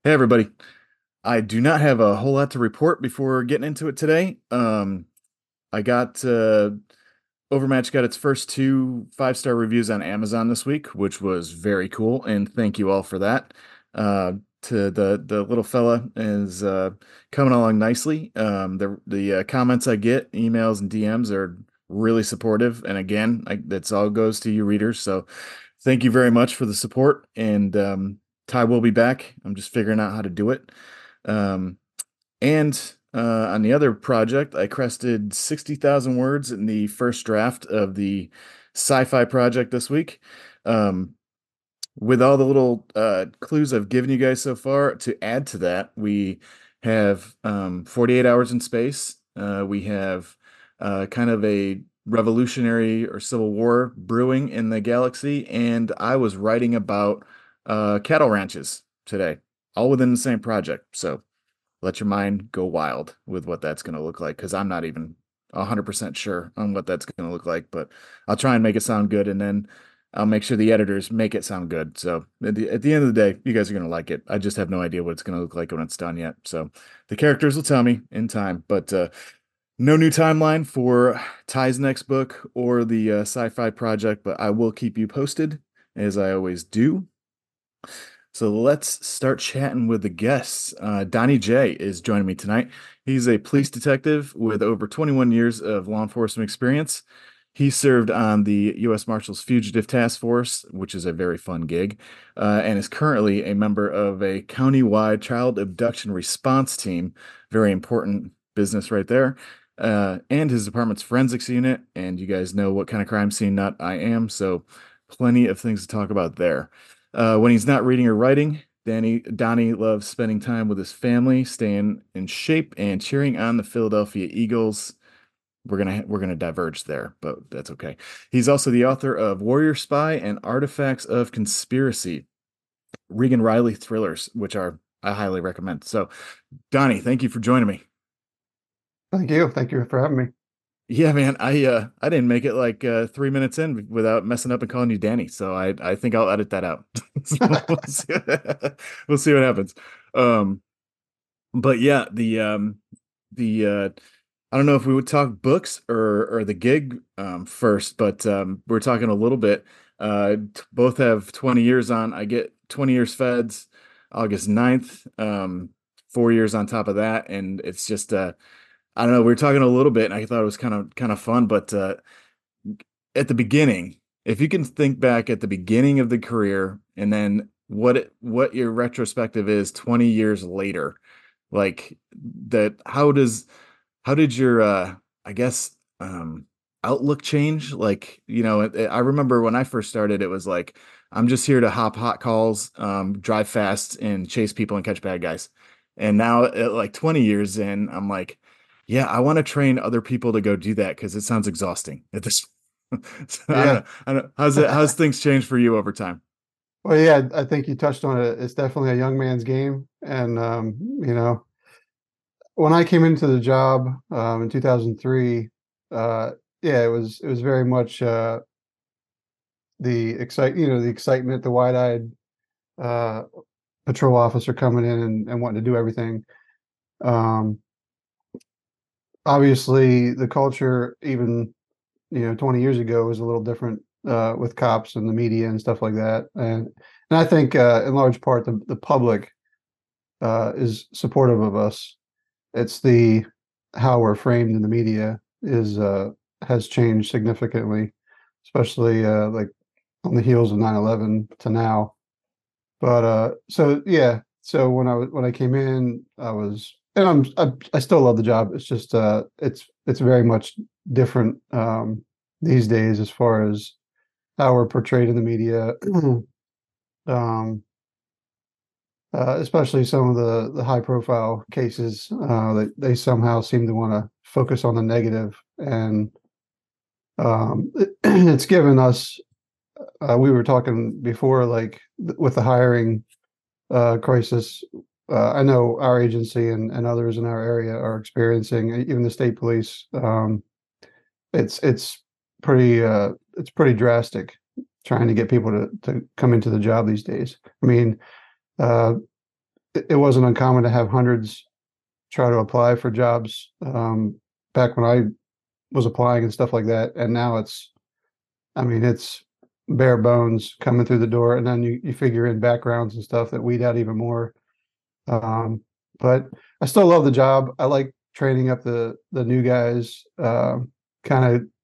Hey everybody. I do not have a whole lot to report before getting into it today. I got Overmatch got its first two five-star reviews on Amazon this week, which was very cool, and thank you all for that. Uh, to the little fella is coming along nicely. The comments I get, emails and DMs are really supportive, and again, that's all goes to you readers. So thank you very much for the support, and Ty will be back. I'm just figuring out how to do it. Um, and on the other project, I crested 60,000 words in the first draft of the sci-fi project this week. Um, with all the little clues I've given you guys so far, to add to that, we have 48 hours in space. We have kind of a revolutionary or civil war brewing in the galaxy, and I was writing about cattle ranches today, all within the same project. So let your mind go wild with what that's going to look like because I'm not even 100% sure on what that's going to look like, but I'll try and make it sound good and then I'll make sure the editors make it sound good. So at the end of the day, you guys are going to like it. I just have no idea what it's going to look like when it's done yet. So the characters will tell me in time, but no new timeline for Ty's next book or the sci-fi project, but I will keep you posted as I always do. So let's start chatting with the guests. Donnie J is joining me tonight. He's a police detective with over 21 years of law enforcement experience. He served on the U.S. Marshals Fugitive Task Force, which is a very fun gig, and is currently a member of a county-wide child abduction response team. Very important business right there. And his department's forensics unit. And you guys know what kind of crime scene nut I am, so plenty of things to talk about there. When he's not reading or writing, Donnie loves spending time with his family, staying in shape, and cheering on the Philadelphia Eagles. We're gonna diverge there, but that's okay. He's also the author of Warrior Spy and Artifacts of Conspiracy, Regan Riley thrillers, which are I highly recommend. So, Donnie, thank you for joining me. Thank you. Thank you for having me. Yeah, man, I didn't make it like 3 minutes in without messing up and calling you Danny. So I think I'll edit that out. So we'll see, we'll see what happens. Um, but yeah, the I don't know if we would talk books or the gig first, but we're talking a little bit. Both have 20 years on. I get 20 years feds August 9th, 4 years on top of that, and it's just I don't know. We were talking a little bit, and I thought it was kind of fun. But at the beginning, if you can think back at the beginning of the career, and then what your retrospective is 20 years later, like that, how did your I guess outlook change? Like I remember when I first started, it was like I'm just here to hop hot calls, drive fast, and chase people and catch bad guys. And now, at like 20 years in, I'm like, yeah, I want to train other people to go do that because it sounds exhausting at this. So, I don't Yeah. know. I don't know. How's things changed for you over time? Well, yeah, I think you touched on it. It's definitely a young man's game. And, when I came into the job in 2003, uh, yeah, it was very much the excitement, the wide-eyed uh, patrol officer coming in and wanting to do everything. Um, Obviously, the culture, even 20 years ago, was a little different with cops and the media and stuff like that. And I think in large part the public is supportive of us. It's the how we're framed in the media is has changed significantly, especially like on the heels of 9/11 to now. But so yeah, so when I came in, I was and I still love the job. It's just it's very much different these days as far as how we're portrayed in the media. um, Especially some of the high profile cases, they somehow seem to want to focus on the negative, and it's given us. We were talking before, like with the hiring crisis. I know our agency and others in our area are experiencing, even the state police. It's it's pretty drastic trying to get people to come into the job these days. I mean, uh, it wasn't uncommon to have hundreds try to apply for jobs back when I was applying and stuff like that. And now I mean, it's bare bones coming through the door, and then you figure in backgrounds and stuff that weed out even more. Um, but I still love the job. I like training up the new guys, kind of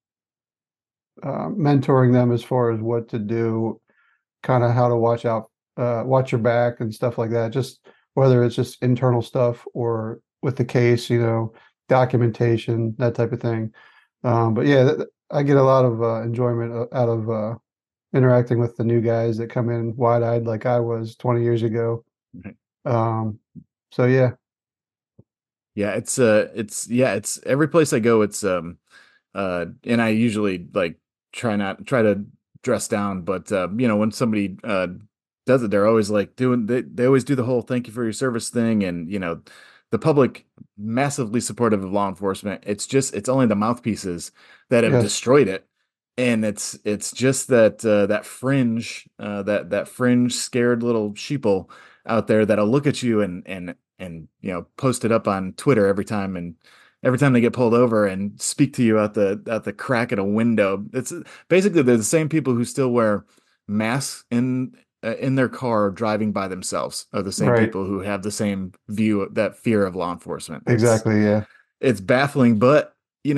mentoring them as far as what to do, kind of how to watch your back and stuff like that. Just whether it's just internal stuff or with the case, documentation, that type of thing. But yeah, I get a lot of enjoyment out of interacting with the new guys that come in wide-eyed like I was 20 years ago. Um, so yeah, Yeah, it's every place I go, it's and I usually like try to dress down, but when somebody does it, they're always like they always do the whole thank you for your service thing, and the public massively supportive of law enforcement. It's only the mouthpieces that have yes, destroyed it. And it's just that fringe that fringe scared little sheeple out there that'll look at you and post it up on Twitter every time they get pulled over and speak to you out the crack at a window. It's basically they're the same people who still wear masks in their car driving by themselves are the same right, people who have the same view, that fear of law enforcement. exactly, yeah, It's baffling, but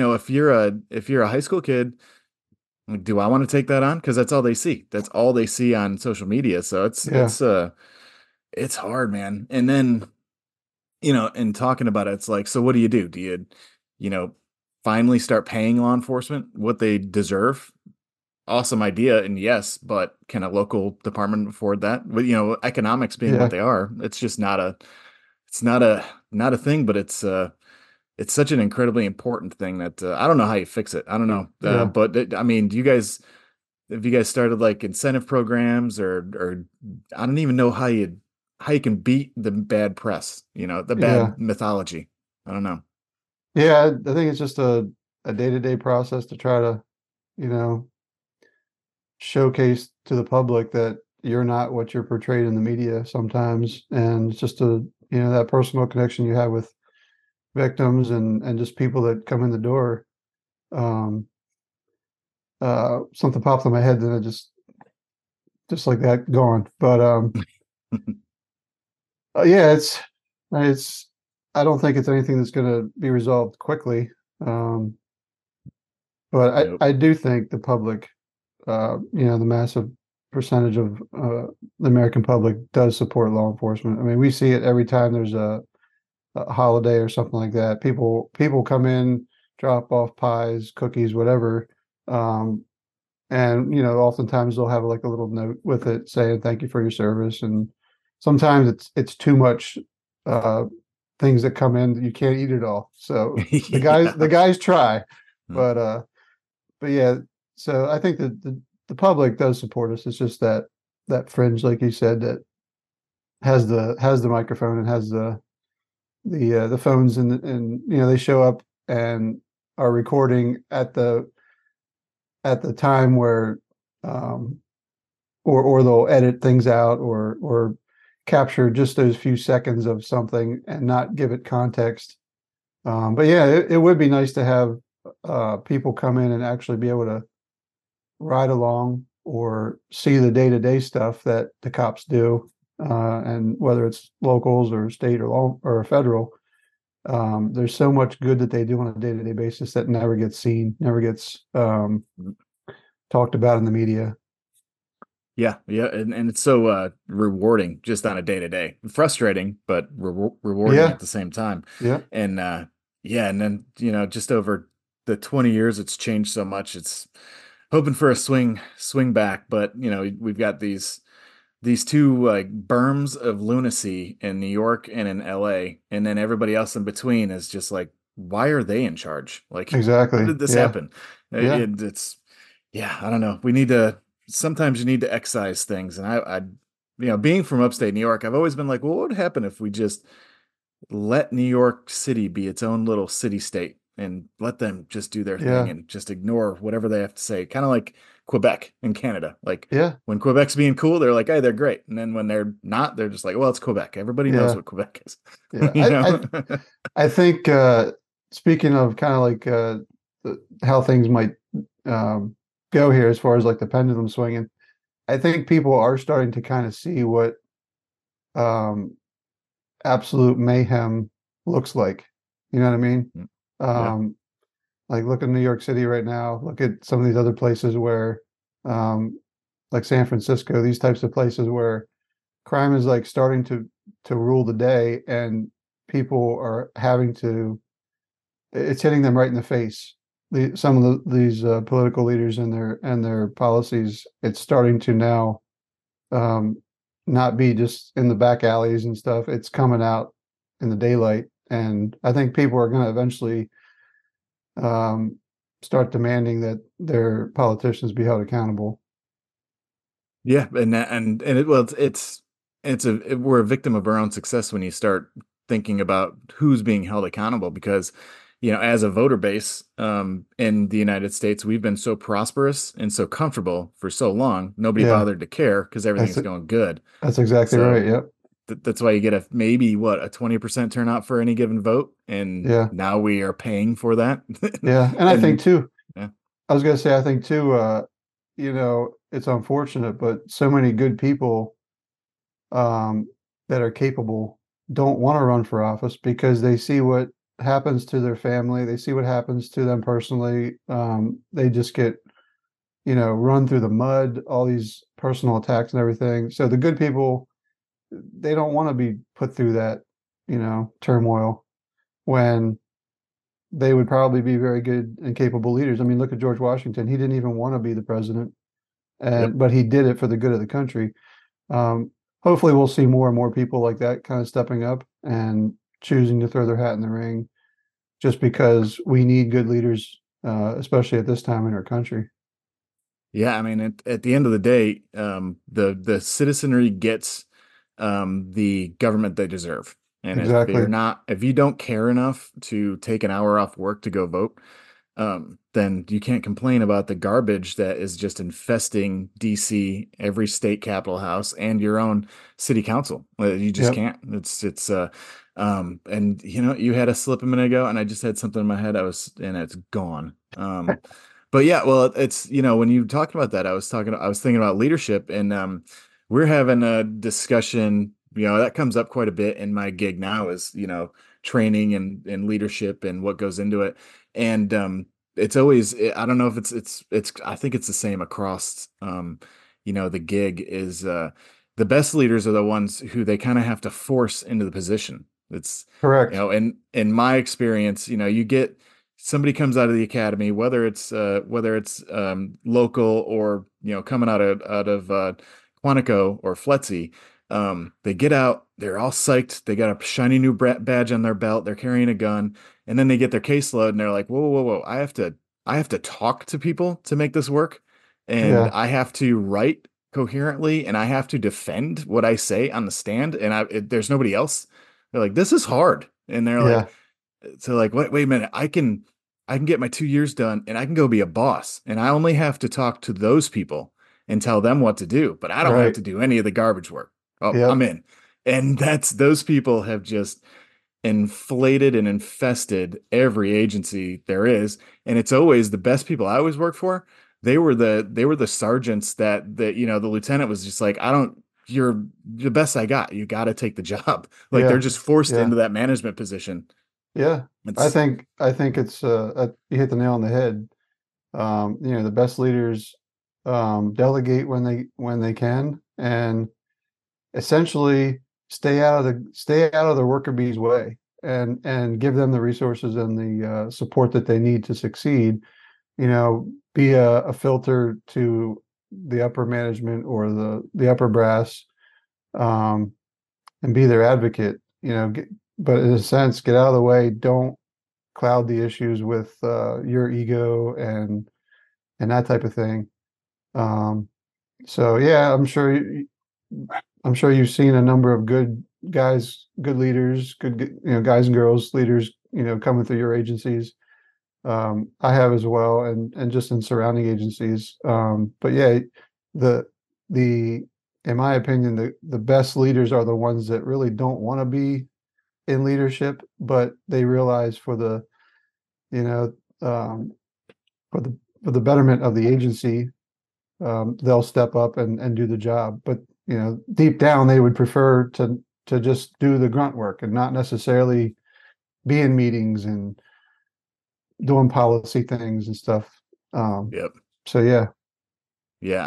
if you're a high school kid, like, do I want to take that on? Because that's all they see. That's all they see on social media. So yeah, it's hard, man. And then in talking about it, it's like, so what do? Do you know, finally start paying law enforcement what they deserve? Awesome idea, and yes, but can a local department afford that? With economics being what yeah, they are, it's just not a thing. But it's such an incredibly important thing that I don't know how you fix it. I don't know, yeah, but I mean, do you guys have you guys started like incentive programs or I don't even know how you can beat the bad press, the yeah, bad mythology. I don't know. yeah. I think it's just a day-to-day process to try to, you know, showcase to the public that you're not what you're portrayed in the media sometimes, and it's just that personal connection you have with victims and just people that come in the door. Um, Something popped in my head, and I just like that gone. But yeah, it's I don't think it's anything that's going to be resolved quickly. Um, but Nope. I do think the public, the massive percentage of the American public does support law enforcement. I mean, we see it every time there's a holiday or something like that. People come in, drop off pies, cookies, whatever. Um, and oftentimes they'll have like a little note with it saying thank you for your service, and sometimes it's too much uh things that come in that you can't eat it all, so the Yeah. guys try, but yeah, so I think that the public does support us. It's just that fringe, like you said, that has the microphone and has the phones, and they show up and are recording at the time where um or they'll edit things out or capture just those few seconds of something and not give it context. But yeah, it would be nice to have people come in and actually be able to ride along or see the day-to-day stuff that the cops do, and whether it's locals or state or federal. There's so much good that they do on a day-to-day basis that never gets seen, never gets talked about in the media. Yeah, yeah, and it's so rewarding just on a day to day. Frustrating, but rewarding Yeah, at the same time. yeah, And yeah, and then just over the 20 years, it's changed so much. It's hoping for a swing back, but we've got these two like berms of lunacy in New York and in LA, and then everybody else in between is just like, why are they in charge? Like, how exactly. did this Yeah, happen? yeah. It's yeah, I don't know. We need to sometimes you need to excise things, and being from upstate New York, I've always been like, well, what would happen if we just let New York City be its own little city state? and let them just do their thing Yeah. and just ignore whatever they have to say. Kind of like Quebec in Canada. Like Yeah. when Quebec's being cool, they're like, hey, they're great. And then when they're not, they're just like, well, it's Quebec. Everybody knows Yeah. what Quebec is, Yeah. you know? I think speaking of kind of like how things might um, go here as far as like the pendulum swinging, I think people are starting to kind of see what um, absolute mayhem looks like. You know what I mean? Yeah. Um, like look at New York City right now. Look at some of these other places where, um, like San Francisco, these types of places where crime is like starting to rule the day, and people are having to. It's hitting them right in the face. Some of these political leaders and their policies. It's starting to now um, not be just in the back alleys and stuff. It's coming out in the daylight, and I think people are going to eventually um, start demanding that their politicians be held accountable. Yeah, and it, well, we're a victim of our own success when you start thinking about who's being held accountable because, as a voter base, in the United States, we've been so prosperous and so comfortable for so long, nobody Yeah, bothered to care because that's everything's it. going good. That's exactly right. So Yep. that's why you get a maybe what a 20% turnout for any given vote, and Yeah. now we are paying for that. Yeah. And I think And too, yeah, I was going to say, I think too, it's unfortunate, but so many good people um, that are capable don't want to run for office because they see what happens to their family. They see what happens to them personally. They just get, run through the mud, all these personal attacks and everything. So the good people, they don't want to be put through that, turmoil when they would probably be very good and capable leaders. I mean, look at George Washington. He didn't even want to be the president, yep. but he did it for the good of the country. Um, Hopefully, we'll see more and more people like that kind of stepping up and choosing to throw their hat in the ring, just because we need good leaders, especially at this time in our country. Yeah, I mean, at the end of the day, the citizenry gets the government they deserve. And Exactly. if you don't care enough to take an hour off work to go vote, then you can't complain about the garbage that is just infesting DC, every state capitol house, and your own city council. You just Yep. can't. And you had a slip a minute ago, and I just had something in my head. And it's gone. But yeah, well, it's, when you talked about that, I was thinking about leadership, and we're having a discussion, that comes up quite a bit in my gig now is, training and leadership and what goes into it. And it's always, I don't know if I think it's the same across, the gig is the best leaders are the ones who they kind of have to force into the position. It's, Correct. in my experience, you get somebody comes out of the academy, whether it's local or coming out of Quantico or FLETC. They get out, they're all psyched, they got a shiny new badge on their belt, they're carrying a gun, and then they get their caseload and they're like, whoa, whoa, whoa, I have to talk to people to make this work, and Yeah. I have to write coherently, and I have to defend what I say on the stand, and there's nobody else. They're like, this is hard, and they're like, Yeah. so like, wait a minute, I can get my 2 years done and I can go be a boss. And I only have to talk to those people and tell them what to do, but I don't have Right. to do any of the garbage work. Oh, I'm Yep. in. And those people have just inflated and infested every agency there is. And it's always the best people I always work for. They were the sergeants that the lieutenant was just like, you're the best I got. You got to take the job. Like they're Yeah. just forced Yeah. into that management position. Yeah. It's I think it's you hit the nail on the head. The best leaders delegate when they can, and essentially stay out of the worker bee's way, and give them the resources and the support that they need to succeed. Be a filter to the upper management or the upper brass, um, and be their advocate. But in a sense, get out of the way. Don't cloud the issues with your ego and that type of thing. Um, so yeah, I'm sure you've seen a number of good guys, good leaders, guys and girls leaders, coming through your agencies. I have as well, and just in surrounding agencies. But yeah, the the in my opinion, the best leaders are the ones that really don't want to be in leadership, but they realize for the you know um, for the betterment of the agency, they'll step up and do the job. But deep down, they would prefer to just do the grunt work and not necessarily be in meetings and doing policy things and stuff. Um, Yep. so yeah. Yeah,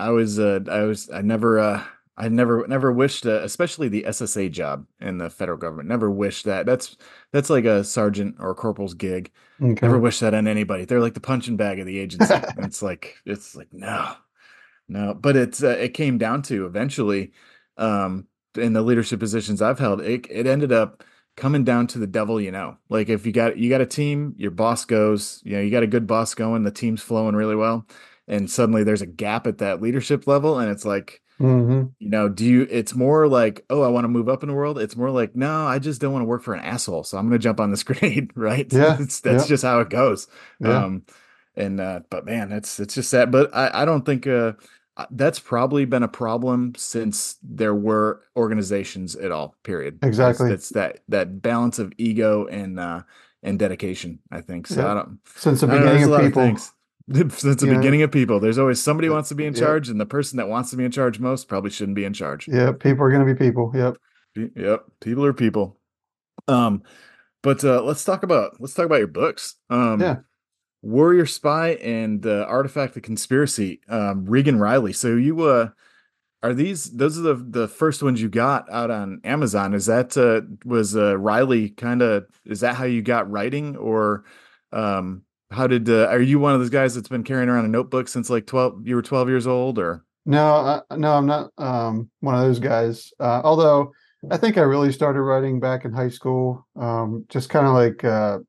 I never wished, especially the SSA job in the federal government. Never wished that. That's like a sergeant or corporal's gig. Never Okay. wish that on anybody. They're like the punching bag of the agency. And it's like no, no. But it came down to eventually, in the leadership positions I've held, it ended up coming down to the devil you know. Like if you got a team, your boss goes, you got a good boss going, the team's flowing really well, and suddenly there's a gap at that leadership level, and it's like, Hmm. it's more like, oh, I want to move up in the world. It's more like, no, I just don't want to work for an asshole. So I'm going to jump on this grenade, right? Yeah. That's Yeah. just how it goes. Yeah. Um, but man, it's just sad. But I don't think, that's probably been a problem since there were organizations at all, period. Is Exactly. that's that balance of ego and dedication, I think. So Yeah. I don't, Since the I don't know. beginning There's a of lot of people, things. Since the you know, beginning of people, there's always somebody who wants to be in yep. charge, and the person that wants to be in charge most probably shouldn't be in charge. Yeah. People are going to be people. Yep. Yep, people are people. Um, but let's talk about your books. Yeah. Warrior Spy and Artifact of Conspiracy. Regan Riley. So you are those are the first ones you got out on Amazon. Is that was Riley kind of, is that how you got writing, or how did are you one of those guys that's been carrying around a notebook since like 12, you were 12 years old, or? No, no, I'm not one of those guys. Although I think I really started writing back in high school, just kind of like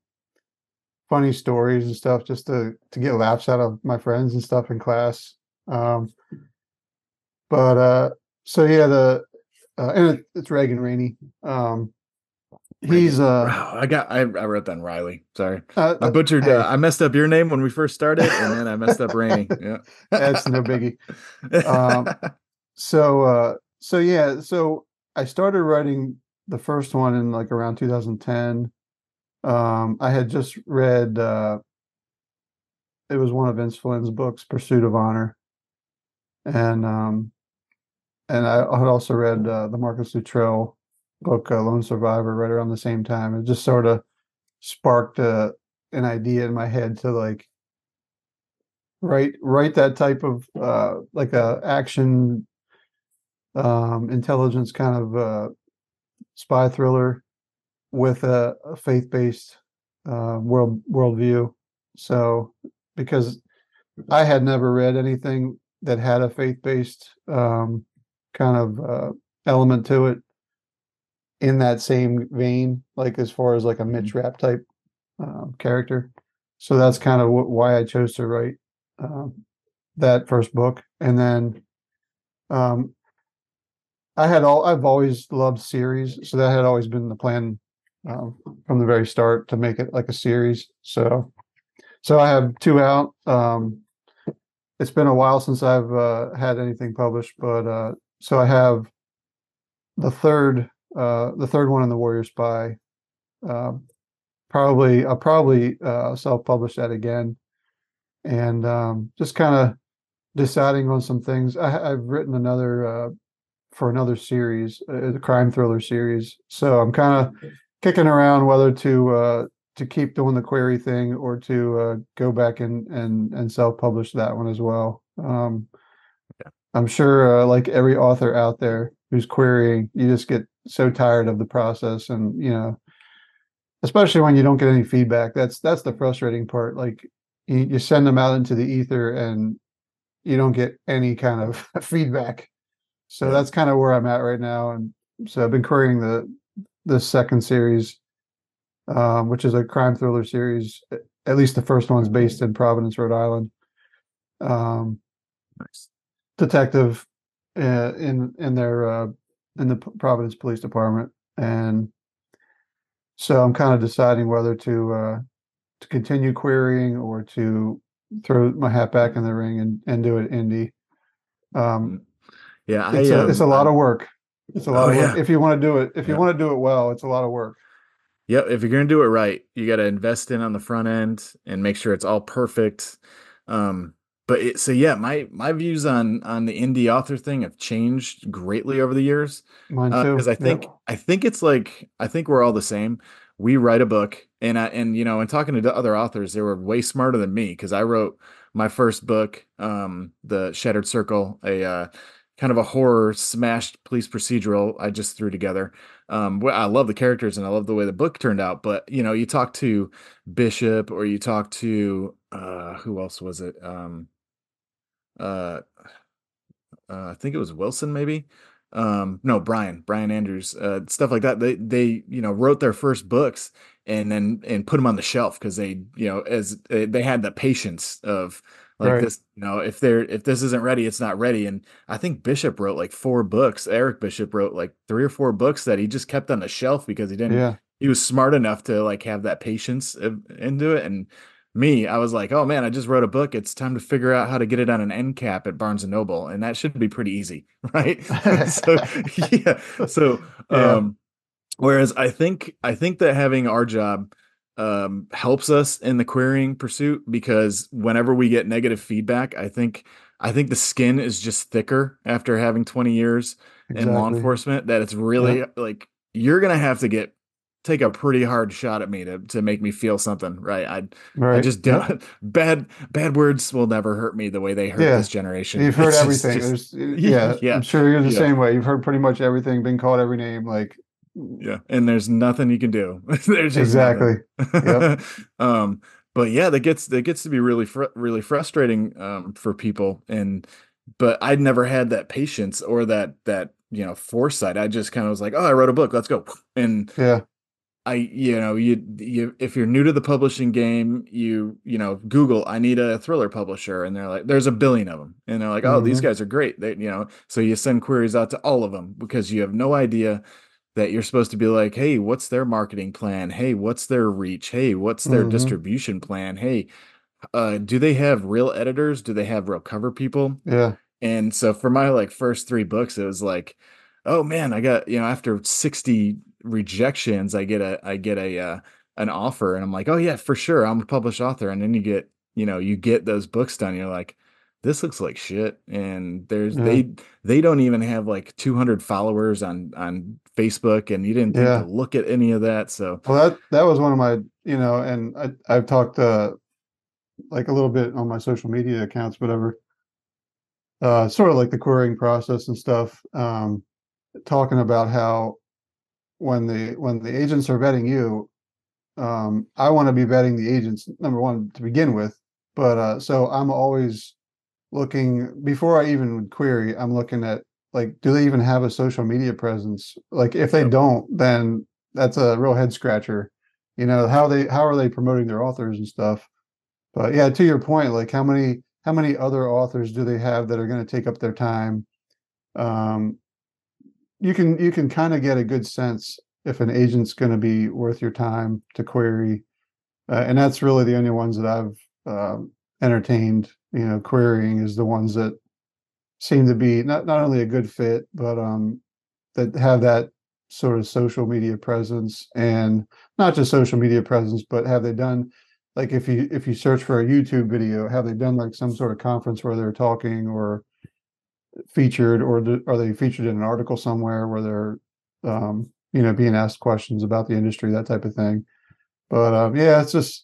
funny stories and stuff, just to get laughs out of my friends and stuff in class. Um, but so yeah, it's Reagan Rainey. He's Reagan. Wow, I wrote down Riley. Sorry. I butchered hey, I messed up your name when we first started, and then I messed up Rainey. Yeah. that's no biggie. Um, so yeah, so I started writing the first one in like around 2010. I had just read it was one of Vince Flynn's books, Pursuit of Honor, and I had also read the Marcus Luttrell book, Lone Survivor, right around the same time. It just sort of sparked an idea in my head to like write that type of like a action intelligence kind of spy thriller with a faith-based worldview. So because I had never read anything that had a faith-based kind of element to it in that same vein, like as far as like a Mitch Mhm. Rapp type character. So that's kind of why I chose to write um, that first book. And then um, I've always loved series, so that had always been the plan from the very start to make it like a series. So I have two out. It's been a while since I've had anything published, but so I have the third one in the Warrior Spy. Um, I'll probably self-publish that again, and just kind of deciding on some things. I've written another for another series, the crime thriller series. So I'm kind of kicking around whether to keep doing the query thing or to go back and self-publish that one as well. I'm sure, like every author out there who's querying, you just get so tired of the process, and especially when you don't get any feedback. That's the frustrating part. Like you send them out into the ether, and you don't get any kind of feedback. So Yep. that's kind of where I'm at right now. And so I've been querying the second series, which is a crime thriller series. At least the first one's based in Providence, Rhode Island. Um, Nice. Detective in their in the Providence Police Department, and so I'm kind of deciding whether to to continue querying or to throw my hat back in the ring and do it indie. Um, Mm. Yeah, it's a lot of work. It's a lot oh of work. yeah. If you want to do it, if you Yeah. want to do it well, it's a lot of work. Yep, if you're gonna do it right, you got to invest in on the front end and make sure it's all perfect. Um, so yeah, my views on the indie author thing have changed greatly over the years. Mine Because too. Yep. I think it's like I think we're all the same. We write a book, and and talking to other authors, they were way smarter than me because I wrote my first book, The Shattered Circle, a kind of a horror smashed police procedural I just threw together. Well, I love the characters and I love the way the book turned out, but you talk to Bishop or you talk to who else was it? Uh, I think it was Wilson, maybe. No, Brian Andrews, stuff like that. They wrote their first books and put them on the shelf because as they had the patience of like Right. this, if this isn't ready, it's not ready. And I think Bishop wrote like 4 books. Eric Bishop wrote like 3 or 4 books that he just kept on the shelf because Yeah. he was smart enough to like have that patience into it. And me, I was like, oh man, I just wrote a book. It's time to figure out how to get it on an end cap at Barnes and Noble, and that should be pretty easy, right? So yeah, so Yeah. whereas I think that having our job helps us in the querying pursuit because whenever we get negative feedback, I think the skin is just thicker after having 20 years in law Exactly. enforcement that it's Yeah. really like you're gonna have to take a pretty hard shot at me to make me feel something, right? I Right. just Yep. don't bad words will never hurt me the way they hurt Yeah. this generation. You've heard It's everything. just There's, yeah, I'm yeah, sure you're the yeah. same way. You've heard pretty much everything, been called every name. Like, Yeah, and there's nothing you can do. There's just exactly. nothing. Yep. Um, but yeah, that gets to be really frustrating for people. But I'd never had that patience or that foresight. I just kind of was like, oh, I wrote a book, let's go. And Yeah. you if you're new to the publishing game, Google, I need a thriller publisher, and they're like, there's a billion of them, and they're like, oh, these Hmm. guys are great. So you send queries out to all of them because you have no idea that you're supposed to be like, hey, what's their marketing plan? Hey, what's their reach? Hey, what's their Hmm. distribution plan? Hey, do they have real editors? Do they have real cover people? Yeah. And so for my like first 3 books, it was like, oh man, I got, after 60 rejections, I get an offer and I'm like, oh yeah, for sure. I'm a published author. And then you get those books done. You're like, this looks like shit. And Yeah. they don't even have like 200 followers on Facebook and you didn't think to Yeah. look at any of that. So Well, that was one of my, and I've talked like a little bit on my social media accounts, whatever, sort of like the querying process and stuff, talking about how when the agents are vetting you, I want to be vetting the agents, number one, to begin with. But so I'm always looking before I even would query, I'm looking at like, do they even have a social media presence? Like if they yep. don't, then that's a real head scratcher. How are they promoting their authors and stuff? But yeah, to your point, like how many other authors do they have that are going to take up their time? Um, you can kind of get a good sense if an agent's going to be worth your time to query, and that's really the only ones that I've entertained. Querying is the ones that seem to be not only a good fit, but that have that sort of social media presence, and not just social media presence, but have they done like if you search for a YouTube video, have they done like some sort of conference where they're talking or featured, or are they featured in an article somewhere where they're being asked questions about the industry, that type of thing. But yeah, it's just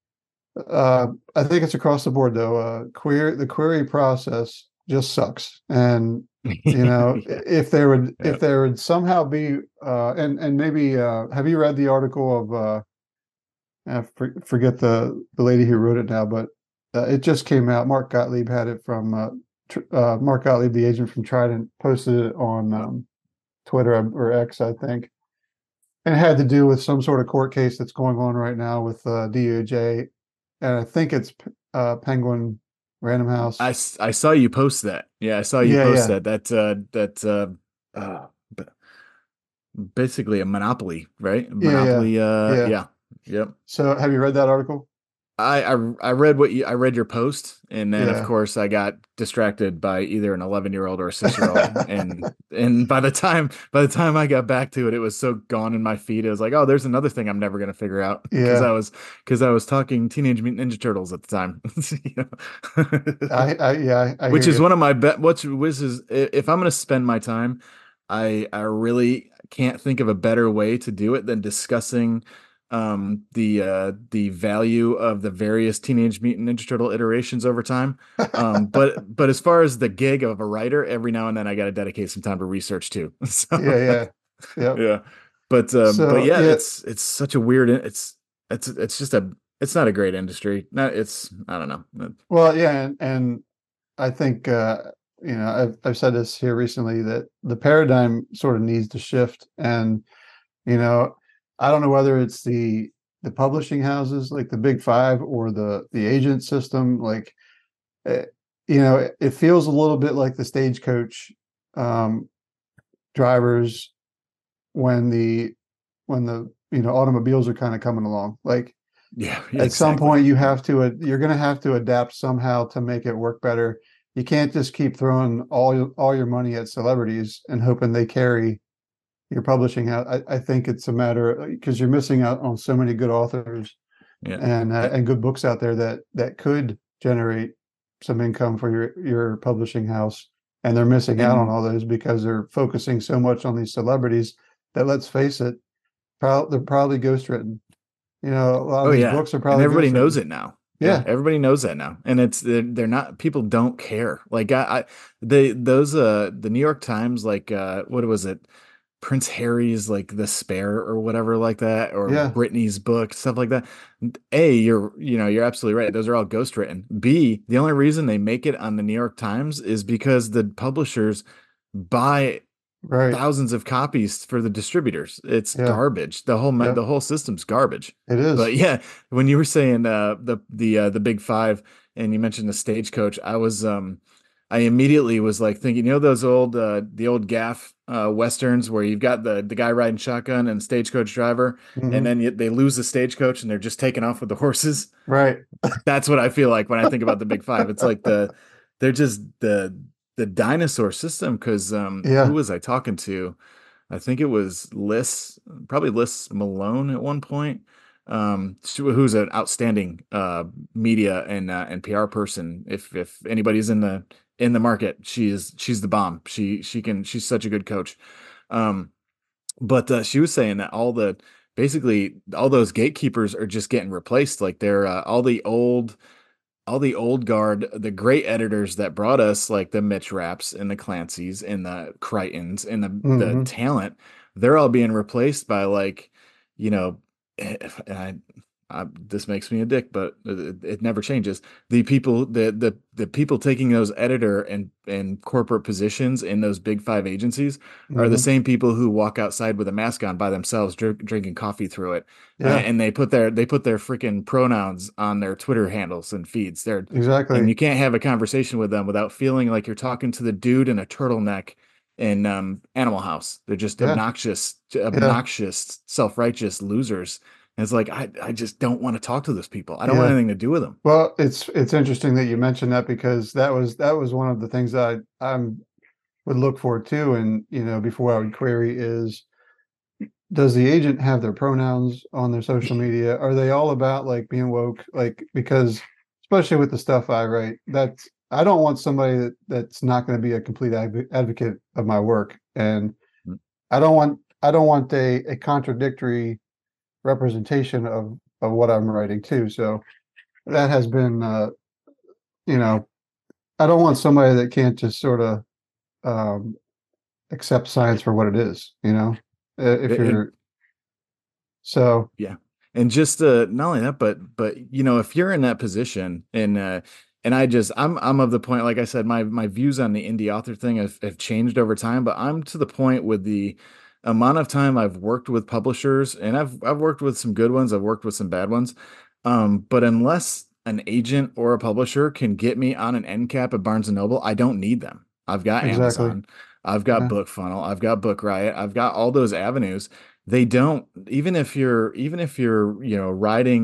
I think it's across the board though. The query process just sucks, and Yeah. if Yeah. there would somehow be and maybe have you read the article of forget the lady who wrote it now, but it just came out. Mark Gottlieb had it from Mark Gottlieb, the agent from Trident, posted it on Twitter or X, I think, and it had to do with some sort of court case that's going on right now with DOJ, and I think it's Penguin Random House. I saw you post that. Yeah, I saw you Yeah, post yeah, uh b- basically a monopoly, right? yeah, yeah, Monopoly yeah. yeah. Yep. So, have you read that article? I read I read your post, and then of Yeah. course I got distracted by either an 11-year-old or a 6-year-old, and by the time I got back to it, it was so gone in my feed. It was like, oh, there's another thing I'm never gonna figure out Yeah. because I was talking Teenage Mutant Ninja Turtles at the time. You know? I Which hear is you. one of my bet. Which is if I'm gonna spend my time, I really can't think of a better way to do it than discussing the value of the various Teenage Mutant Ninja Turtle iterations over time. But as far as the gig of a writer, every now and then I got to dedicate some time to research too. So Yeah, yeah. Yep. yeah, but So yeah, yeah, it's such a weird. It's just a it's not a great industry. Not it's I don't know. well, yeah, and I think I've said this here recently that the paradigm sort of needs to shift, and you know, I don't know whether it's the publishing houses like the big five or the agent system. Like, eh, it feels a little bit like the stagecoach um, drivers when the automobiles are kind of coming along. Like Yeah, at some exactly. point, Yeah. you're going to have to adapt somehow to make it work better. You can't just keep throwing all your money at celebrities and hoping they carry your publishing out. I think it's a matter because you're missing out on so many good authors Yeah. and good books out there that could generate some income for your publishing house, and they're missing out on And all those because they're focusing so much on these celebrities that, let's face it, they're probably ghostwritten. A lot oh of these yeah, books are and probably everybody ghostwritten. knows it now. Yeah, Yeah, everybody knows that now, and they're not people don't care. Like they those the New York Times like what was it? Prince Harry's like The Spare or whatever like that, or yeah, Britney's book, stuff like that. A, you're absolutely right. Those are all ghostwritten. B, the only reason they make it on the New York Times is because the publishers buy right. thousands of copies for the distributors. It's Yeah, garbage. yeah, The whole system's garbage. it is. But yeah, when you were saying the big five and you mentioned the stagecoach, I immediately was like thinking, you know those old the old gaff westerns where you've got the guy riding shotgun and stagecoach driver, and Hmm. then they lose the stagecoach and they're just taking off with the horses. Right. That's what I feel like when I think about the big five. It's like they're just the dinosaur system because who Yeah. was I talking to? I think it was probably Liz Malone at one point. Who's an outstanding media and PR person. If anybody's in the market, she's the bomb. She's such a good coach. Um, but she was saying that basically all those gatekeepers are just getting replaced. Like they're all the old guard, the great editors that brought us like the Mitch Rapps and the Clancys and the Crichtons and the Hmm. talent, they're all being replaced by like, you know, this makes me a dick, but it never changes. The people taking those editor and corporate positions in those big five agencies are the Hmm. same people who walk outside with a mask on by themselves, drinking coffee through it, Yeah, and they put their freaking pronouns on their Twitter handles and feeds. And exactly. you can't have a conversation with them without feeling like you're talking to the dude in a turtleneck in Animal House. They're just Yeah, yeah, obnoxious, self-righteous losers. And it's like I just don't want to talk to those people. I don't want yeah. anything to do with them. Well, it's interesting that you mentioned that because that was one of the things that I would look for too, and before I would query is, does the agent have their pronouns on their social media? Are they all about like being woke? Like, because especially with the stuff I write, I don't want somebody that's not going to be a complete advocate of my work, and I don't want a contradictory representation of what I'm writing too. So that has been you know I don't want somebody that can't just sort of um, accept science for what it is. If And you're so yeah. And just not only that, but if you're in that position and I'm of the point, like I said, my views on the indie author thing have changed over time, but I'm to the point with the amount of time I've worked with publishers, and I've worked with some good ones, I've worked with some bad ones. But unless an agent or a publisher can get me on an end cap at Barnes and Noble, I don't need them. I've got exactly. Amazon, I've got Yeah. BookFunnel, I've got Book Riot, I've got all those avenues. They don't, even if you're writing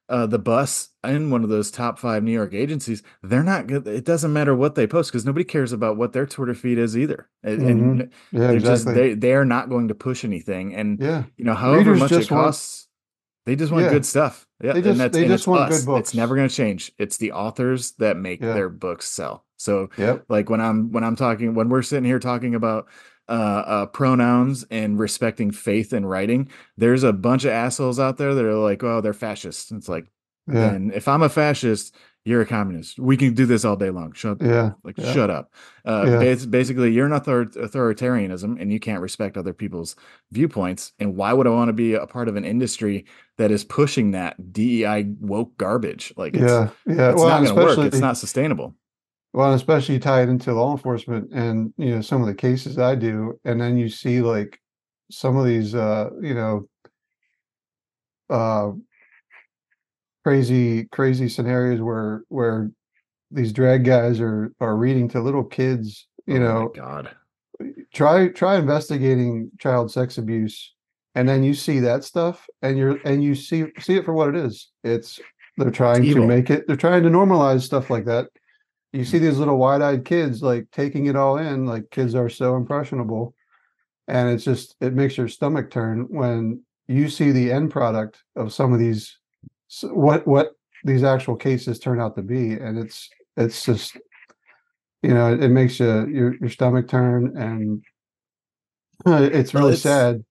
the bus in one of those top five New York agencies, they're not good. It doesn't matter what they post because nobody cares about what their Twitter feed is either. Hmm. And Yeah, they're just exactly. they are not going to push anything. And Yeah. however Readers much it just want, costs, they just want yeah, good stuff. Yeah, they and just it's want good us. It's books. never going to change. It's the authors that make Yeah. their books sell. So Yep. like when we're sitting here talking about pronouns and respecting faith in writing, there's a bunch of assholes out there that are like, oh, they're fascists. It's like, Yeah. then if I'm a fascist, you're a communist. We can do this all day long. Yeah. Yeah. Shut up. Yeah. Basically, you're an authoritarianism, and you can't respect other people's viewpoints. And why would I want to be a part of an industry that is pushing that DEI woke garbage? Like Yeah. Yeah. it's Well, not and going to work. It's especially, not sustainable. well, and especially tied into law enforcement and, some of the cases I do. And then you see like some of these, uh, crazy scenarios where these drag guys are reading to little kids, Oh my God. try investigating child sex abuse, and then you see that stuff and you see it for what it is. It's they're It's trying to evil. make it they're trying to normalize stuff like that. You see Mhm. these little wide-eyed kids like taking it all in, like kids are so impressionable, and it makes your stomach turn when you see the end product of some of these, what these actual cases turn out to be, and it's just, it makes your stomach turn, and it's Well, really sad.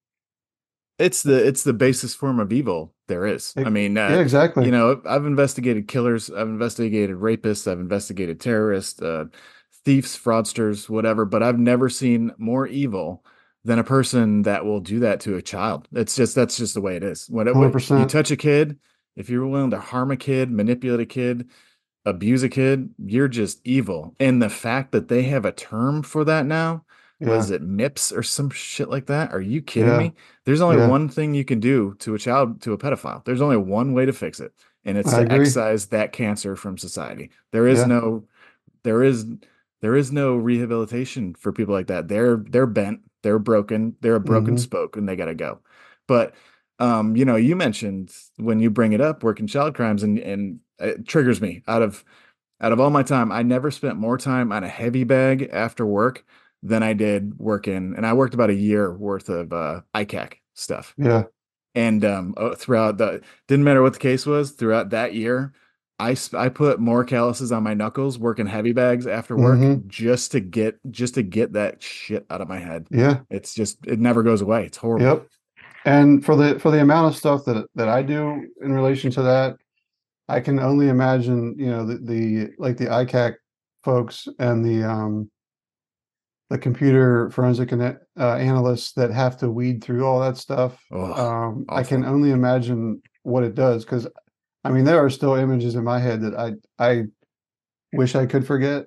it's the basest form of evil there is. I mean, Yeah, exactly. I've investigated killers, I've investigated rapists, I've investigated terrorists, thieves, fraudsters, whatever, but I've never seen more evil than a person that will do that to a child. That's just the way it is. What you 100%. touch a kid, if you're willing to harm a kid, manipulate a kid, abuse a kid, you're just evil. And the fact that they have a term for that now, Yeah, was it MIPS or some shit like that? Are you kidding yeah, me? There's only yeah. one thing you can do to a child, to a pedophile. There's only one way to fix it, and it's I to agree. excise that cancer from society. Yeah. There is there is no rehabilitation for people like that. They're bent, they're broken, they're a broken Hmm. spoke, and they gotta go. But you mentioned when you bring it up, working child crimes, and it triggers me. Out of all my time, I never spent more time on a heavy bag after work than I did working, and I worked about a year worth of ICAC stuff. Yeah. And throughout the didn't matter what the case was, throughout that year, I put more calluses on my knuckles working heavy bags after work Hmm. just to get that shit out of my head. Yeah. It's just it never goes away. It's horrible. Yep. And for the amount of stuff that I do in relation to that, I can only imagine, the like the ICAC folks and the computer forensic analysts that have to weed through all that stuff. Oh, I can awful. only imagine what it does, because I mean there are still images in my head that I wish I could forget.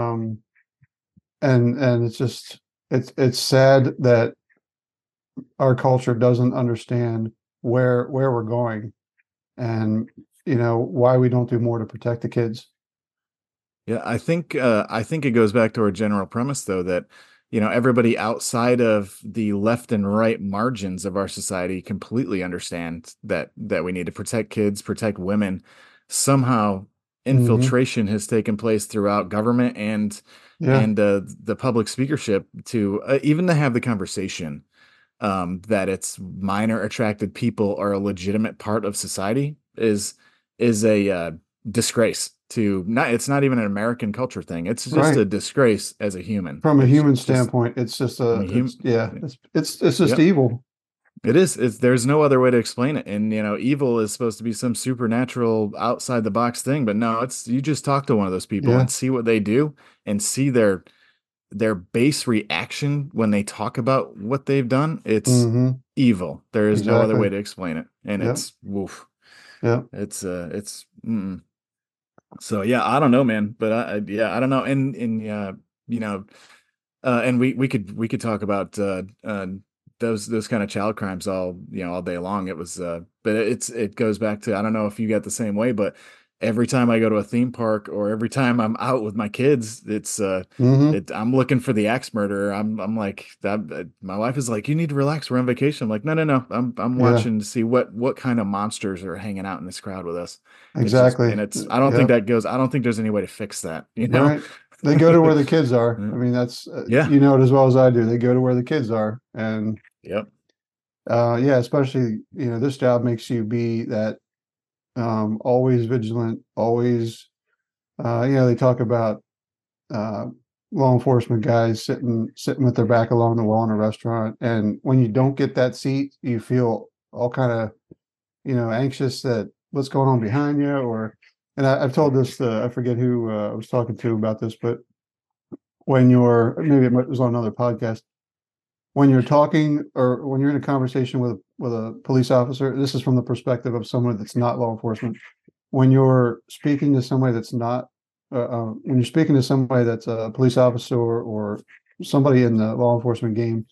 And it's sad that our culture doesn't understand where we're going, and why we don't do more to protect the kids. Yeah, I think it goes back to our general premise though that everybody outside of the left and right margins of our society completely understand that we need to protect kids, protect women. Somehow Hmm. infiltration has taken place throughout government Yeah. and the public speakership to even to have the conversation that it's minor attracted people are a legitimate part of society is a disgrace to not it's not even an American culture thing. It's just Right. a disgrace as a human. From a It's human just standpoint, it's just I mean it's, yeah, it's just yep. evil. It is. It's there's no other way to explain it. And evil is supposed to be some supernatural outside the box thing, but no, it's you just talk to one of those people Yeah. and see what they do and see their base reaction when they talk about what they've done. It's Hmm. evil. There is no other way Exactly. to explain it. And Yeah. it's woof. Yeah. It's so yeah, I don't know, man, but yeah, I don't know. And you know, and we could talk about those kind of child crimes all day long. It was but it goes back to I don't know if you got the same way, but every time I go to a theme park or every time I'm out with my kids, Hmm. I'm looking for the axe murderer. I'm like that. My wife is like, you need to relax. We're on vacation. I'm like, no, no, no. I'm Yeah, watching to see what kind of monsters are hanging out in this crowd with us. It's just, exactly. and it's, I don't think Yep. that goes, I don't think there's any way to fix that, you know? Right. They go to where the kids are. I Mm, mean, that's yeah. you know it as well as I do. They go to where the kids are, and Yep. yeah, especially this job makes you be that always vigilant, always. They talk about uh, law enforcement guys sitting with their back along the wall in a restaurant, and when you don't get that seat, you feel all kind of anxious that what's going on behind you, or and I've told this I forget who I was talking to about this, but when you're maybe it was on another podcast when you're talking or when you're in a conversation with a police officer, this is from the perspective of someone that's not law enforcement. When you're speaking to somebody that's not, when you're speaking to somebody that's a police officer or somebody in the law enforcement game,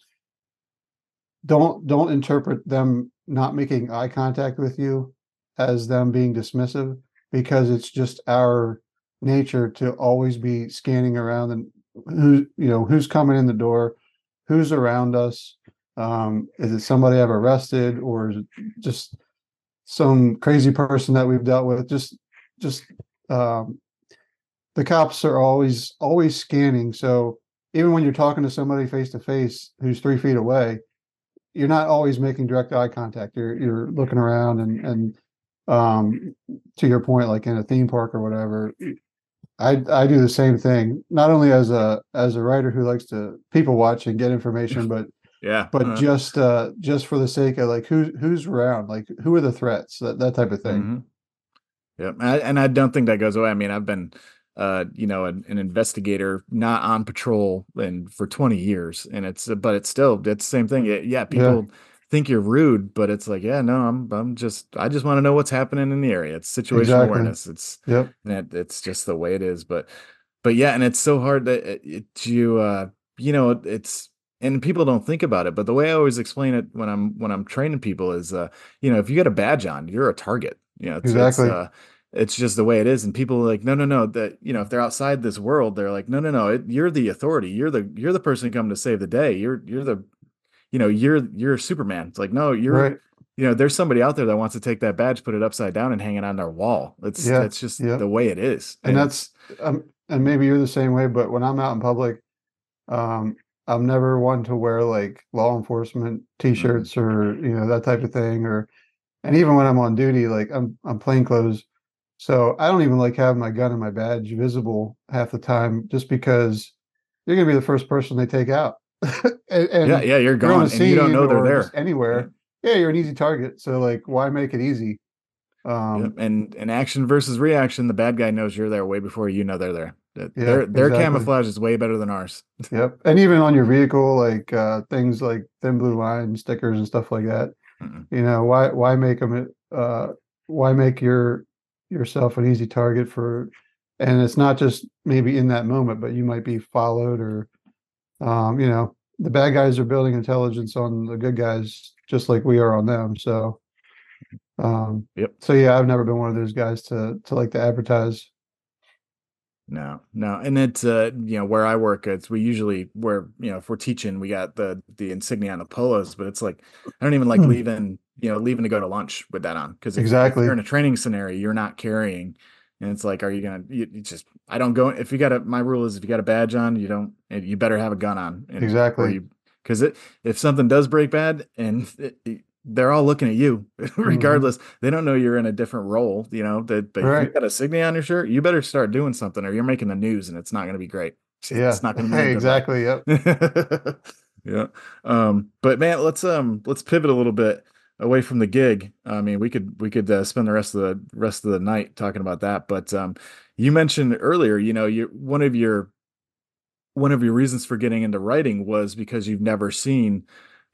don't interpret them not making eye contact with you as them being dismissive, because it's just our nature to always be scanning around and who's coming in the door, who's around us. Is it somebody I've arrested, or is it just some crazy person that we've dealt with? Just um, the cops are always scanning. So even when you're talking to somebody face to face who's 3 feet away, you're not always making direct eye contact. You're looking around, and um, to your point, like in a theme park or whatever, I do the same thing. Not only as a writer who likes to people watch and get information, Yeah. but just for the sake of like who's around, like who are the threats, that type of thing. hmm Yep. And I don't think that goes away. I mean, I've been, an investigator not on patrol and for 20 years, and but it's still, it's the same thing. Yeah. Yeah, People think you're rude, but it's like, yeah, no, I just want to know what's happening in the area. It's situational exactly. awareness. Yep. It's just the way it is. But yeah, and it's so hard that and people don't think about it, but the way I always explain it when I'm training people is, if you got a badge on, you're a target. Exactly. It's just the way it is, and people are like, no, no, no, that if they're outside this world, they're like, no, no, no, you're the authority, you're the person coming to save the day, you're the you're Superman. It's like, no, Right. there's somebody out there that wants to take that badge, put it upside down, and hang it on their wall. Yeah. That's just Yeah. the way it is, And and that's and maybe you're the same way, but when I'm out in public, Um, I'm never one to wear like law enforcement mm-mm, t-shirts or that type of thing, or and even when I'm on duty, like I'm plain clothes. So I don't even like having my gun and my badge visible half the time, just because you're gonna be the first person they take out. yeah, And yeah, you're you're on a gone, and you don't scene know they're or just there. Yeah. anywhere. Yeah, you're an easy target. So like why make it easy? Yep. Um, And action versus reaction, the bad guy knows you're there way before you know they're there. yeah, Their exactly. camouflage is way better than ours. Yep. And even on your vehicle, like things like thin blue line stickers and stuff like that. Mm-mm. Why make them why make yourself an easy target for, and it's not just maybe in that moment, but you might be followed, or the bad guys are building intelligence on the good guys just like we are on them. So Yep. so yeah, I've never been one of those guys to like to advertise. No, no. And it's where I work, it's we usually where, if we're teaching, we got the insignia on the polos, but it's like I don't even like Hmm. leaving to go to lunch with that on. Because if you're Exactly. in a training scenario, you're not carrying. And it's like, are you gonna you just I don't go if you got a my rule is if you got a badge on, you better have a gun on and or Exactly. you because if something does break bad and they're all looking at you Hmm. regardless. They don't know you're in a different role, but if you Right. got a Signia on your shirt, you better start doing something or you're making the news and it's not going to be great. Yeah. It's not going to be in a good way. Exactly. Yep. Yeah. But man, let's pivot a little bit away from the gig. I mean, we could spend the rest of the night talking about that, but you mentioned earlier, you one of your reasons for getting into writing was because you've never seen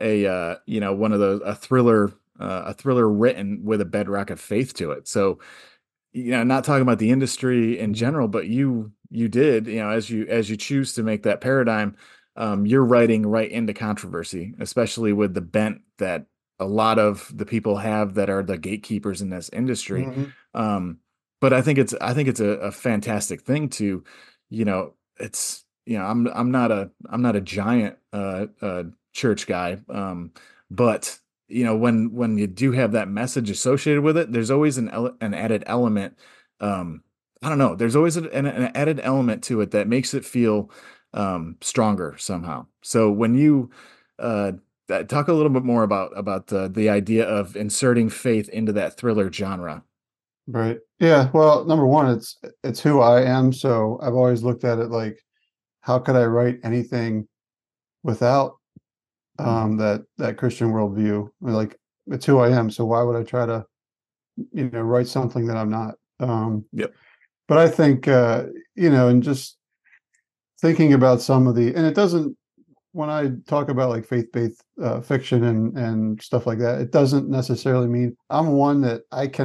one of those a thriller written with a bedrock of faith to it. So, not talking about the industry in Mhm. general, but you did, as you choose to make that paradigm, you're writing right into controversy, especially with the bent that a lot of the people have that are the gatekeepers in this industry. Mhm. Um, but I think it's a fantastic thing to, it's I'm not a giant church guy, but when you do have that message associated with it, there's always an added element. Um, I don't know. There's always an added element to it that makes it feel stronger somehow. So when you uh, talk a little bit more about the idea of inserting faith into that thriller genre. Right. Yeah. Well, number one, it's who I am. So I've always looked at it like, how could I write anything without Mhm. that Christian worldview? Like, it's who I am. So why would I try to, write something that I'm not? Yep. But I think and just thinking about some of the, and it doesn't, when I talk about like faith-based fiction and stuff like that, it doesn't necessarily mean I'm one that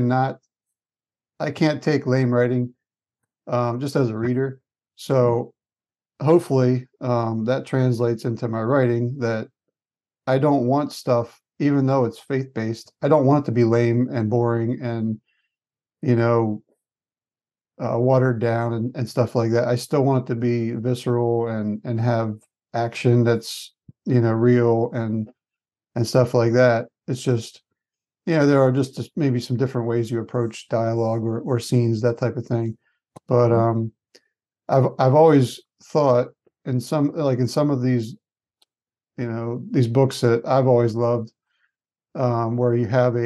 I can't take lame writing just as a reader. So hopefully that translates into my writing, that I don't want stuff, even though it's faith-based, I don't want it to be lame and boring and, you know, watered down and stuff like that. I still want it to be visceral and have action that's, real and stuff like that. It's just, there are just maybe some different ways you approach dialogue or scenes, that type of thing. But Mhm. I've always thought in some of these, these books that I've always loved, where you have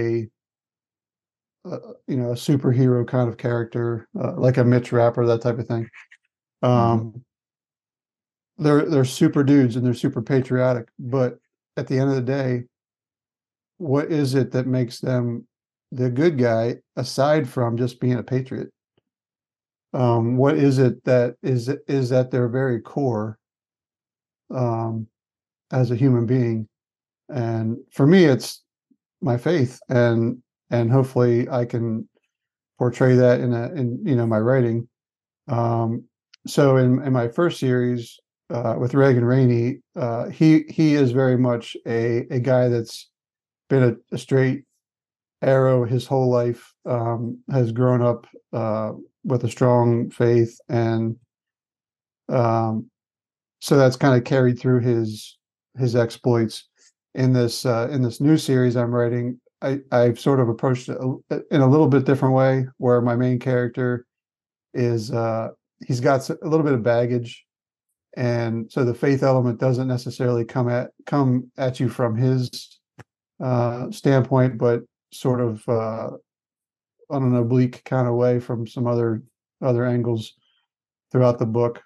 a a superhero kind of character, like a Mitch Rapper, that type of thing. Mhm. Um, they're super dudes and they're super patriotic, but at the end of the day, what is it that makes them the good guy aside from just being a patriot? What is it that is at their very core, um, as a human being? And for me, it's my faith, and hopefully I can portray that in my writing. Um, so in my first series with Reagan Rainey, he is very much a guy that's been a straight arrow his whole life, has grown up with a strong faith, and um, so that's kind of carried through his exploits. In this new series I'm writing, I've sort of approached it in a little bit different way, where my main character is he's got a little bit of baggage, and so the faith element doesn't necessarily come at you from his standpoint, but sort of on an oblique kind of way from some other angles throughout the book.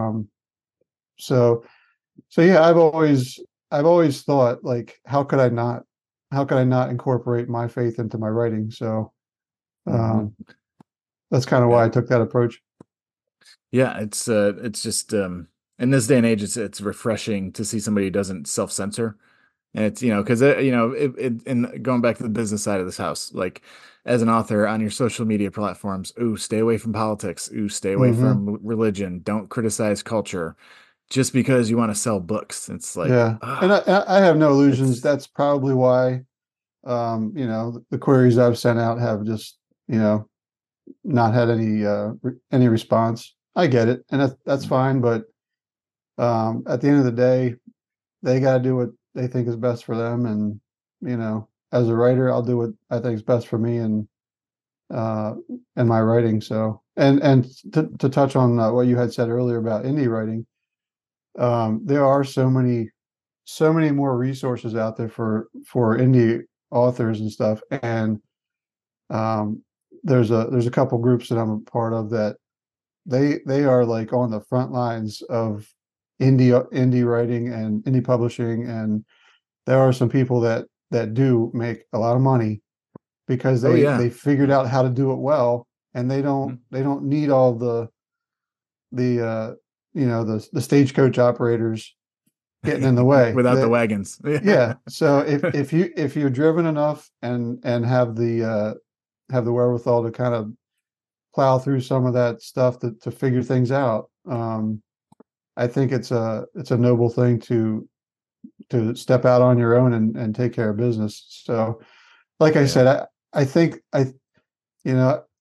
So so yeah, I've always thought, like, how could I not incorporate my faith into my writing? So Mhm. um, that's kind of Yeah. why I took that approach. Yeah, it's just in this day and age it's refreshing to see somebody who doesn't self-censor. And it's, because and going back to the business side of this house, like as an author on your social media platforms, ooh, stay away from politics, ooh, stay away Hmm. from religion, don't criticize culture just because you want to sell books. It's like, Yeah, and I have no illusions. it's That's probably why the queries I've sent out have just not had any response. I get it, and that's fine. But at the end of the day, they got to do what they think is best for them, and as a writer, I'll do what I think is best for me uh, and my writing. So, and to touch on what you had said earlier about indie writing, there are so many more resources out there for indie authors and stuff, and um, there's a couple groups that I'm a part of that they are like on the front lines of indie writing and indie publishing, and there are some people that do make a lot of money because oh yeah. they figured Yeah. out how to do it well, and Mhm. they don't need all the the stagecoach operators getting in the way. Without the wagons. Yeah, Yeah. so if you're driven enough and have the wherewithal to kind of plow through some of that stuff to figure things out, I think it's a noble thing to step out on your own and take care of business. So, like I Yeah. said, I think you know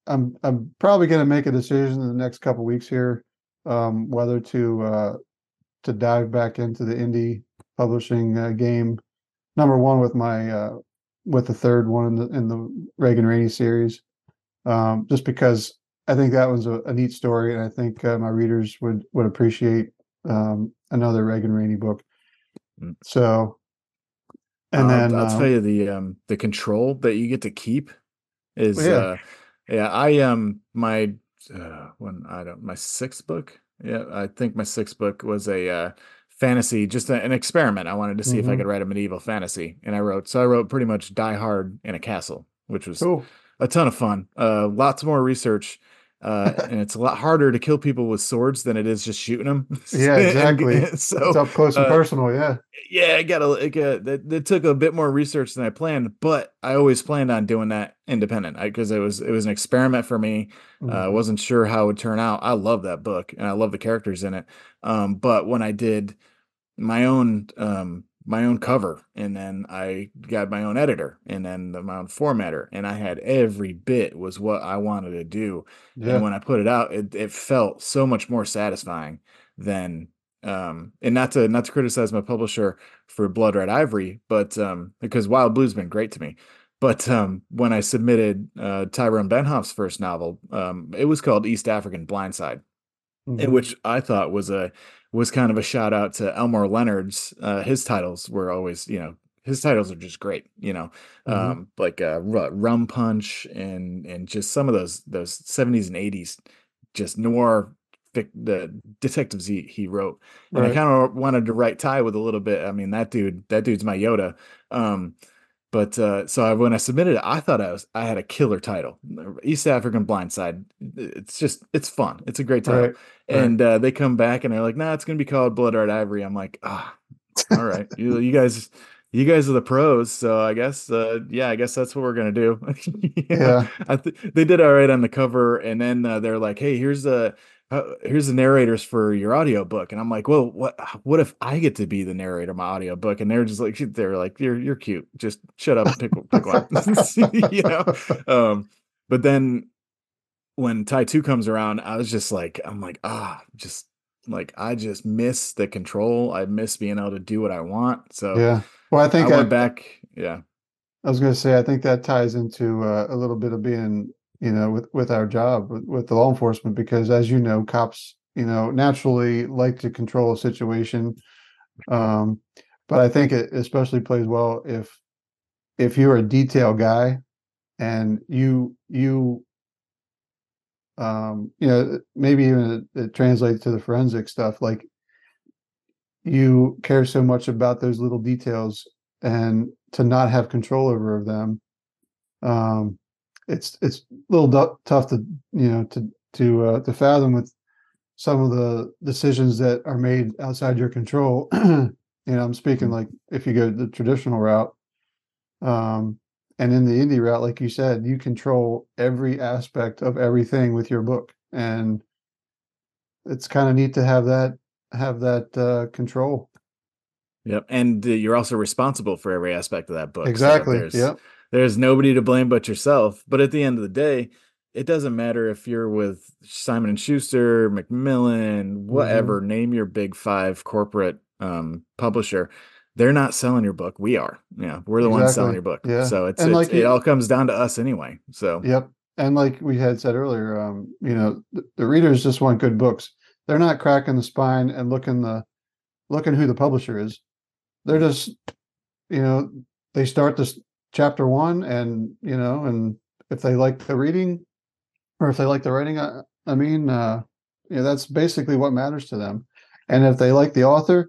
I'm probably going to make a decision in the next couple weeks here, whether to dive back into the indie publishing game. Number one with my with the third one in the Reagan Rainey series, just because I think that was a neat story, and I think my readers would appreciate another Reagan Rainey book. Mm. So, and then I'll tell you the control that you get to keep is yeah. yeah, I my when I don't my sixth book. Yeah, I think my sixth book was a fantasy, just an experiment. I wanted to see if I Hmm. could write a medieval fantasy, and I wrote pretty much Die Hard in a castle, which was Cool. a ton of fun. Lots more research. And it's a lot harder to kill people with swords than it is just shooting them. Yeah, exactly. And It's so, up close and personal. Yeah. yeah, it took a bit more research than I planned, but I always planned on doing that independent because it was an experiment for me. I Hmm. wasn't sure how it would turn out. I love that book and I love the characters in it. But when I did my own cover, and then I got my own editor, and then my own formatter, and I had every bit was what I wanted to do. And Yeah. when I put it out, it felt so much more satisfying than and not to criticize my publisher for Blood Red Ivory, but because Wild Blue's been great to me. But when I submitted Tyrone Benhoff's first novel, it was called East African Blindside, Hmm. which I thought was kind of a shout out to Elmore Leonard's. His titles were always, his titles are just great, Hmm. like Rum Punch and just some of those 70s and 80s just noir the detectives he wrote. And I Right. kind of wanted to write Ty with a little bit. I mean, that dude's my Yoda. Um, but when I submitted it, I thought I had a killer title, East African Blindside. It's fun. It's a great title. Right. Right. And they come back and they're like, "Nah, it's gonna be called Blood Red Ivory." I'm like, "Ah, all right, you guys are the pros, so I guess yeah, I guess that's what we're gonna do." Yeah. They did all right on the cover, and then they're like, "Hey, here's the narrators for your audiobook." And I'm like, "Well, what if I get to be the narrator of my audiobook?" And they're like, "You're cute. Just shut up, pick one." You know? But then when Ty 2 comes around, I was just like, I'm like, just like I just miss the control. I miss being able to do what I want. So Yeah. Well, I I think went back. Yeah. I was going to say, I think that ties into a little bit of being, with our job with the law enforcement, because as you know, cops, naturally like to control a situation. Um, but I think it especially plays well if you're a detail guy and maybe even it translates to the forensic stuff. Like you care so much about those little details and to not have control over them. Um, it's a little tough to to fathom with some of the decisions that are made outside your control. I'm speaking Mhm. like if you go the traditional route, um, and in the indie route, like you said, you control every aspect of everything with your book, and it's kind of neat to have that control. Yep. And you're also responsible for every aspect of that book. So Exactly. Yep. there's nobody to blame but yourself. But at the end of the day, it doesn't matter if you're with Simon and Schuster, Macmillan, Hmm. whatever, name your big five corporate publisher. They're not selling your book. We are. Yeah, we're the ones selling Exactly. your book. Yeah. So And like it all you, comes down to us anyway. So yep. And like we had said earlier, the readers just want good books. They're not cracking the spine and looking who the publisher is. They're just, you know, they start this chapter one, and if they like the reading or if they like the writing, that's basically what matters to them. And if they like the author,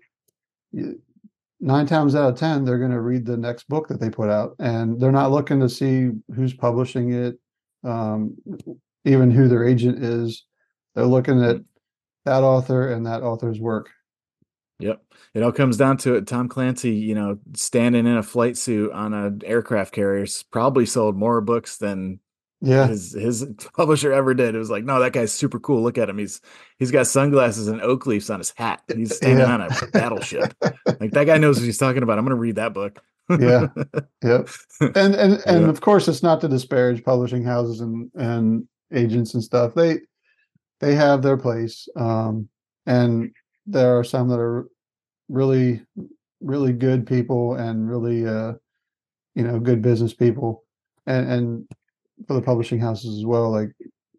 9 times out of 10, they're going to read the next book that they put out, and they're not looking to see who's publishing it, um, even who their agent is. They're looking at mm, that author and that author's work. yep. It all comes down to it. Tom Clancy, standing in a flight suit on an aircraft carrier's probably sold more books than Yeah, his publisher ever did. It was like, no, that guy's super cool. Look at him. He's got sunglasses and oak leaves on his hat. He's standing yeah, on a battleship. Like that guy knows what he's talking about. I'm gonna read that book. yeah, yep. And Yeah. of course, it's not to disparage publishing houses and agents and stuff. They have their place. And there are some that are really, really good people and really, good business people, and for the publishing houses as well. Like,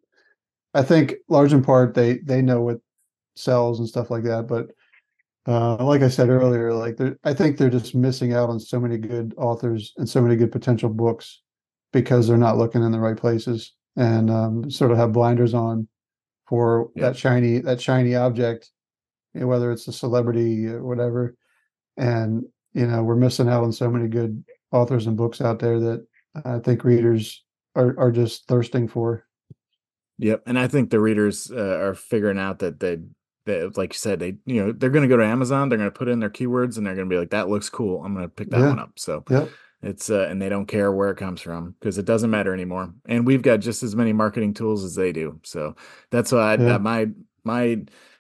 I think large in part they know what sells and stuff like that. But like I said earlier, like I think they're just missing out on so many good authors and so many good potential books because they're not looking in the right places, and sort of have blinders on for Yep. that shiny object, whether it's a celebrity or whatever. And we're missing out on so many good authors and books out there that I think readers are just thirsting for. Yep. And I think the readers are figuring out that like you said, they're going to go to Amazon, they're going to put in their keywords, and they're going to be like, that looks cool, I'm going to pick that Yeah. one up. So Yep. it's and they don't care where it comes from because it doesn't matter anymore. And we've got just as many marketing tools as they do. So that's why Yeah. my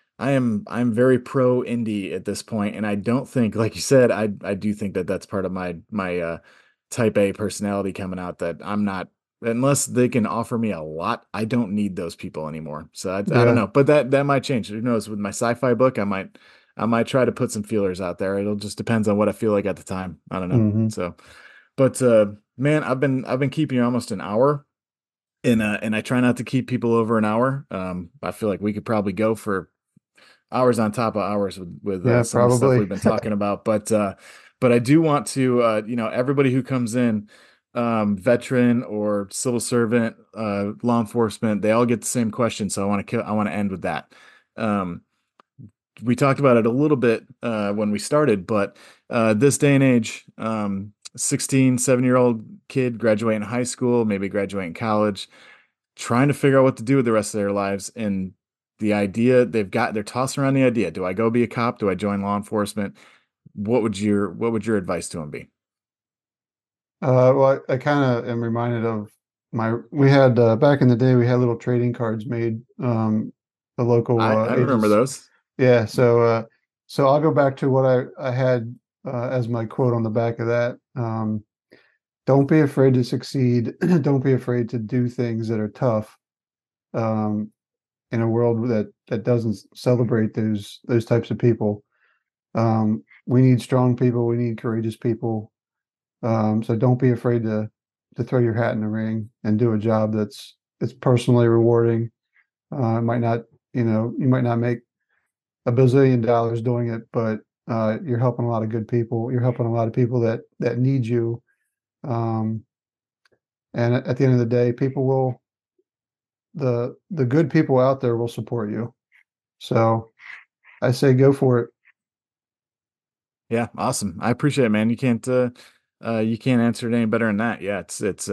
I'm very pro indie at this point, and I don't think, like you said, I do think that that's part of my type A personality coming out, that I'm not, unless they can offer me a lot, I don't need those people anymore. So I don't Yeah. know, but that might change. Who knows? With my sci-fi book, I might try to put some feelers out there. It'll just depends on what I feel like at the time. I don't know. Hmm. So, but man, I've been keeping you almost an hour, and I try not to keep people over an hour. I feel like we could probably go for hours on top of hours with Yeah, some of the stuff probably. we've been talking about. But I do want to, everybody who comes in, veteran or civil servant, law enforcement, they all get the same question. So I want to end with that. Um, we talked about it a little bit when we started, but this day and age, 16, 7-year-old kid graduating high school, maybe graduating college, trying to figure out what to do with the rest of their lives. And the idea they're tossing around the idea. Do I go be a cop? Do I join law enforcement? What would your advice to them be? Well, I kind of am reminded of we had back in the day, we had little trading cards made, the local I remember agents. those. Yeah. So I'll go back to what I had as my quote on the back of that. Don't be afraid to succeed. Don't be afraid to do things that are tough. Um, in a world that doesn't celebrate those types of people. We need strong people. We need courageous people. So don't be afraid to throw your hat in the ring and do a job that's personally rewarding. It might not, you might not make $1 billion doing it, but you're helping a lot of good people. You're helping a lot of people that need you. Um, and at the end of the day, people will the good people out there will support you. So I say go for it. Yeah, awesome. I appreciate it, man. You can't answer it any better than that. Yeah,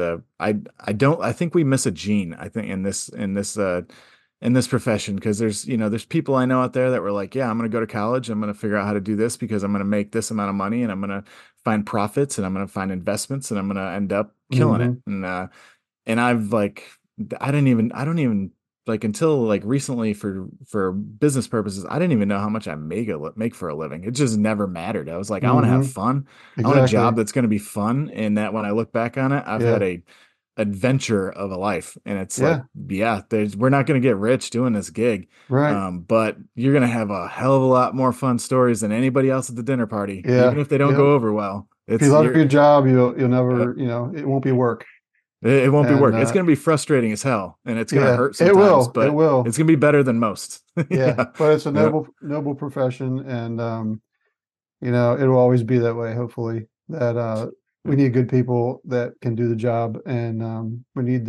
I think we miss a gene, I think, in this profession, because there's people I know out there that were like, yeah, I'm gonna go to college, I'm gonna figure out how to do this because I'm gonna make this amount of money, and I'm gonna find profits, and I'm gonna find investments, and I'm gonna end up killing it. Hmm. And I've like, I don't even, like, until like recently, for business purposes, I didn't even know how much I make for a living. It just never mattered. I was like, I want to have Hmm. fun. I want a job Exactly. that's going to be fun, and that when I look back on it, I've had Yeah. a adventure of a life. And it's like, Yeah. yeah, we're not going to get rich doing this gig. Right. But you're going to have a hell of a lot more fun stories than anybody else at the dinner party, even Yeah. if they don't Yep. go over well. If you It's love you're your job, you'll uh, never, it won't be work. it won't be And work. It's going to be frustrating as hell, and it's going to yeah, hurt it sometimes, will. It but will. it's going to be better than most. Yeah. Yeah. But it's a Yeah. noble profession, and it'll always be that way, hopefully. That we need good people that can do the job, and we need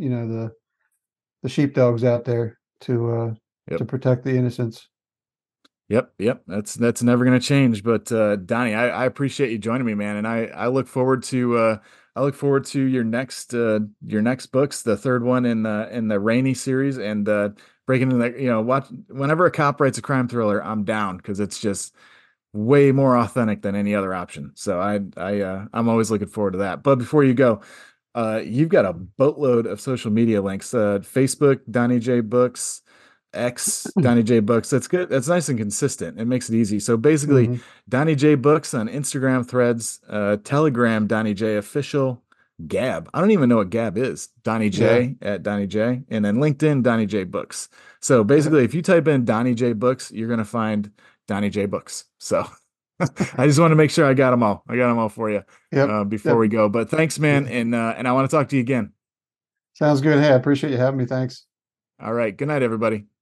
the sheepdogs out there to Yep. protect the innocents. Yep. Yep. That's never going to change. But Donnie, I appreciate you joining me, man, and I look forward to your next books, the third one in the Rainy series, and breaking into the, watch whenever a cop writes a crime thriller, I'm down because it's just way more authentic than any other option. So I'm always looking forward to that. But before you go, you've got a boatload of social media links. Facebook, Donnie J Books, X, Donnie J Books. That's good. That's nice and consistent. It makes it easy. So basically, Hmm. Donnie J Books on Instagram, Threads, Telegram, Donnie J Official, Gab. I don't even know what Gab is. Donnie Yeah. J at Donnie J, and then LinkedIn Donnie J Books. So Yep. basically, if you type in Donnie J Books, you're gonna find Donnie J Books. So I just want to make sure I got them all. I got them all for you Yep. before Yep. we go. But thanks, man, Yeah. and I want to talk to you again. Sounds good. Hey, I appreciate you having me. Thanks. All right. Good night, everybody.